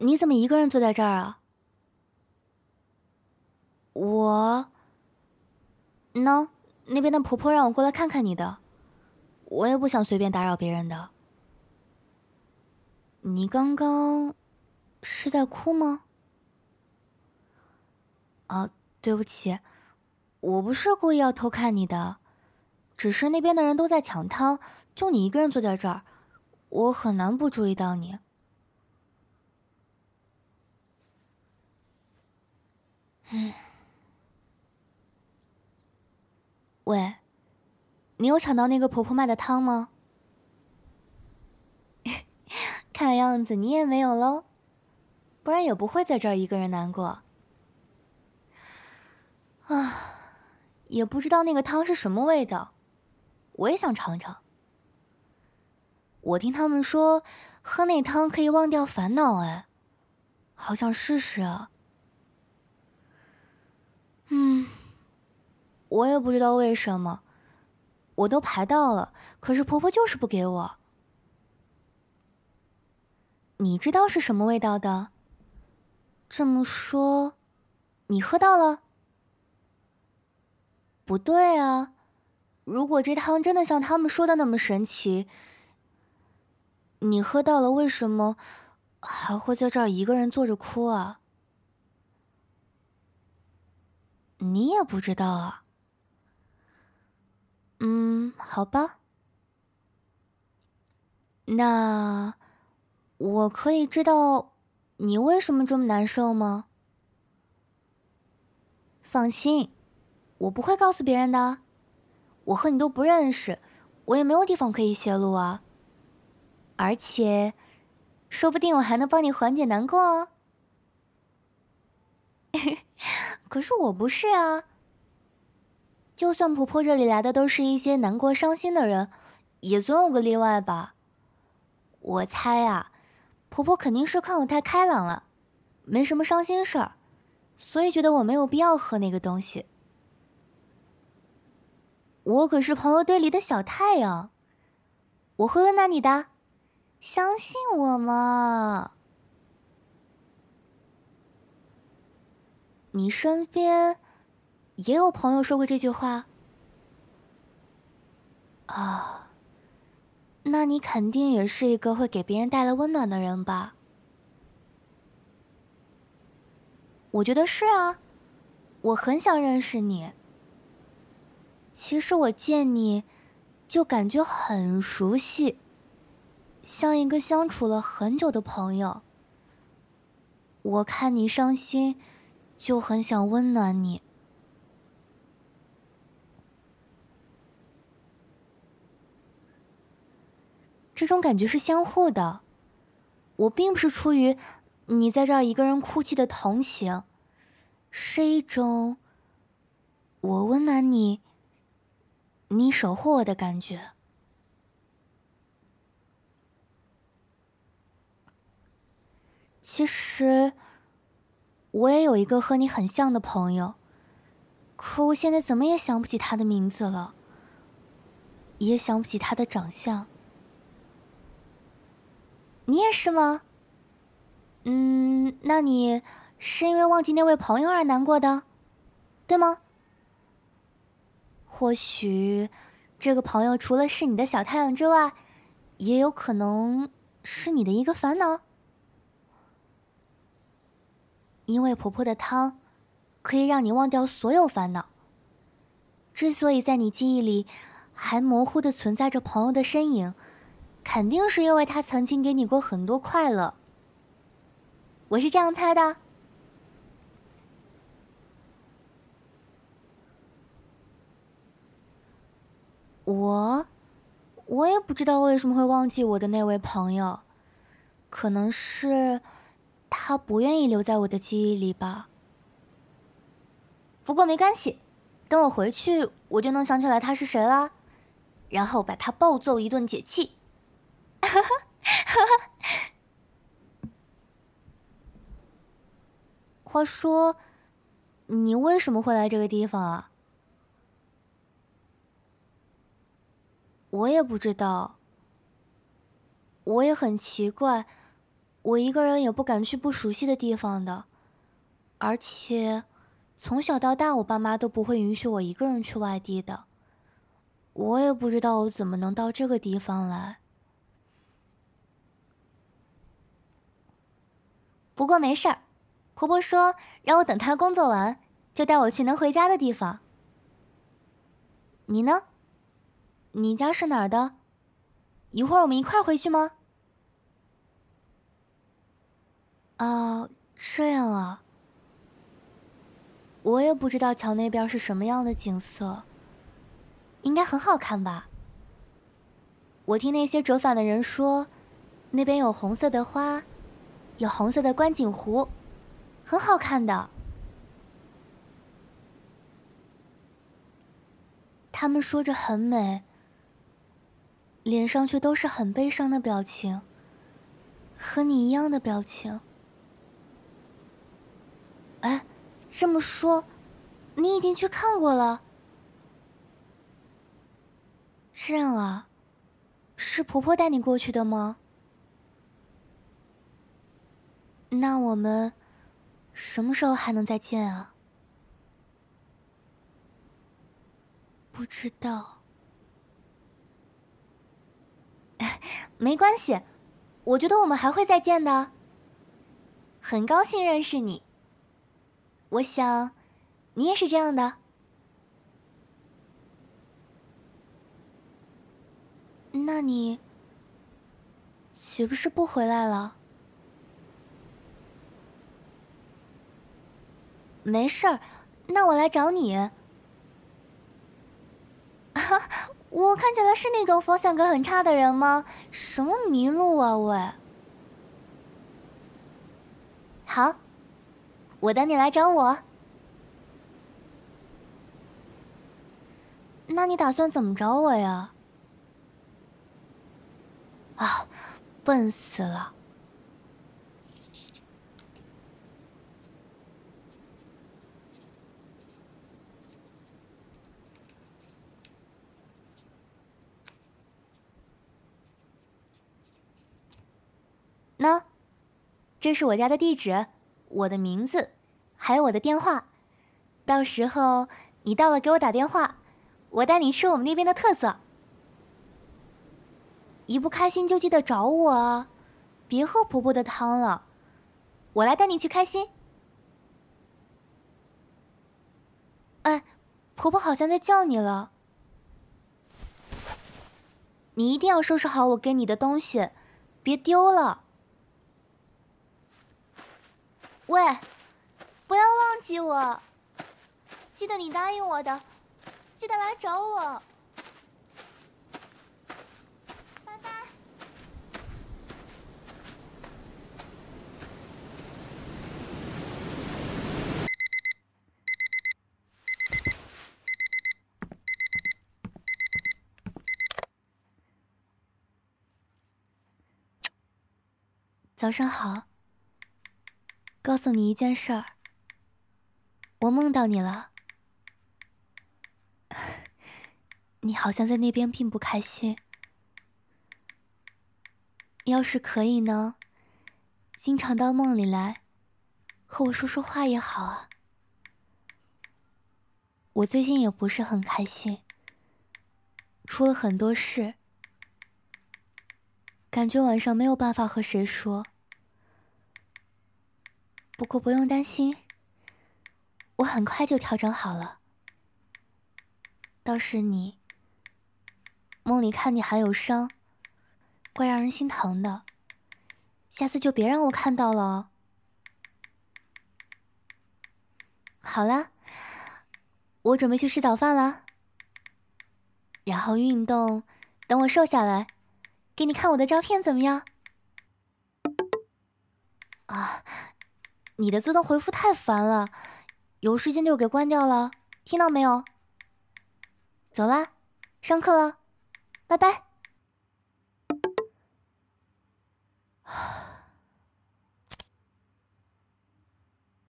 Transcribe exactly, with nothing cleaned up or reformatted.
你怎么一个人坐在这儿啊？我……喏，那边的婆婆让我过来看看你的，我也不想随便打扰别人的。你刚刚是在哭吗？啊，对不起，我不是故意要偷看你的，只是那边的人都在抢汤，就你一个人坐在这儿，我很难不注意到你。嗯，喂，你有抢到那个婆婆卖的汤吗？看样子你也没有喽，不然也不会在这儿一个人难过。啊，也不知道那个汤是什么味道，我也想尝尝。我听他们说，喝那汤可以忘掉烦恼，哎，好想试试啊。嗯，我也不知道为什么，我都排到了，可是婆婆就是不给我。你知道是什么味道的？这么说，你喝到了？不对啊，如果这汤真的像他们说的那么神奇，你喝到了，为什么还会在这儿一个人坐着哭啊？你也不知道啊？嗯，好吧。那我可以知道你为什么这么难受吗？放心，我不会告诉别人的。我和你都不认识，我也没有地方可以泄露啊。而且，说不定我还能帮你缓解难过哦。可是我不是啊。就算婆婆这里来的都是一些难过伤心的人，也总有个例外吧。我猜啊，婆婆肯定是看我太开朗了，没什么伤心事儿，所以觉得我没有必要喝那个东西。我可是朋友堆里的小太阳，我会温暖你的，相信我嘛。你身边也有朋友说过这句话啊？那你肯定也是一个会给别人带来温暖的人吧？我觉得是啊，我很想认识你。其实我见你，就感觉很熟悉，像一个相处了很久的朋友。我看你伤心，就很想温暖你。这种感觉是相互的，我并不是出于你在这儿一个人哭泣的同情，是一种我温暖你，你守护我的感觉。其实，我也有一个和你很像的朋友，可我现在怎么也想不起他的名字了，也想不起他的长相。你也是吗？嗯，那你是因为忘记那位朋友而难过的，对吗？或许，这个朋友除了是你的小太阳之外，也有可能是你的一个烦恼。因为婆婆的汤，可以让你忘掉所有烦恼。之所以在你记忆里还模糊的存在着朋友的身影，肯定是因为他曾经给你过很多快乐。我是这样猜的。我，我也不知道为什么会忘记我的那位朋友，可能是他不愿意留在我的记忆里吧。不过没关系，等我回去，我就能想起来他是谁了，然后把他暴揍一顿解气。话说，你为什么会来这个地方啊？我也不知道，我也很奇怪， 我一个人也不敢去不熟悉的地方的，而且从小到大我爸妈都不会允许我一个人去外地的。我也不知道我怎么能到这个地方来。不过没事儿，婆婆说让我等她工作完，就带我去能回家的地方。你呢？你家是哪儿的？一会儿我们一块儿回去吗？哦，这样啊。我也不知道桥那边是什么样的景色，应该很好看吧。我听那些折返的人说，那边有红色的花，有红色的观景湖，很好看的。他们说着很美，脸上却都是很悲伤的表情，和你一样的表情。哎，这么说，你已经去看过了？这样啊，是婆婆带你过去的吗？那我们什么时候还能再见啊？不知道。没关系，我觉得我们还会再见的。很高兴认识你，我想你也是这样的。那你岂不是不回来了？没事儿，那我来找你。我看起来是那种方向感很差的人吗？什么迷路啊喂！好，我等你来找我。那你打算怎么找我呀？啊，笨死了！那，这是我家的地址，我的名字，还有我的电话。到时候你到了给我打电话，我带你吃我们那边的特色。一不开心就记得找我啊，别喝婆婆的汤了，我来带你去开心。哎，婆婆好像在叫你了，你一定要收拾好我给你的东西，别丢了。喂，不要忘记我，记得你答应我的，记得来找我。拜拜。早上好。告诉你一件事儿，我梦到你了。你好像在那边并不开心。要是可以呢，经常到梦里来，和我说说话也好啊。我最近也不是很开心，出了很多事，感觉晚上没有办法和谁说。不过不用担心，我很快就调整好了。倒是你，梦里看你还有伤，怪让人心疼的。下次就别让我看到了哦。好了，我准备去吃早饭了，然后运动，等我瘦下来，给你看我的照片怎么样？啊，你的自动回复太烦了，有时间就给关掉了，听到没有？走啦，上课了，拜拜。